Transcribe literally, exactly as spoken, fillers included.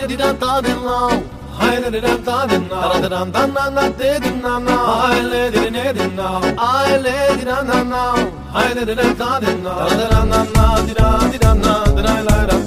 di da da di now. I let it da da now. Da da da da da di di na na. I let it ne di now. I let it da na now. I let it da da now. Da da da da di da di da na. Da la la.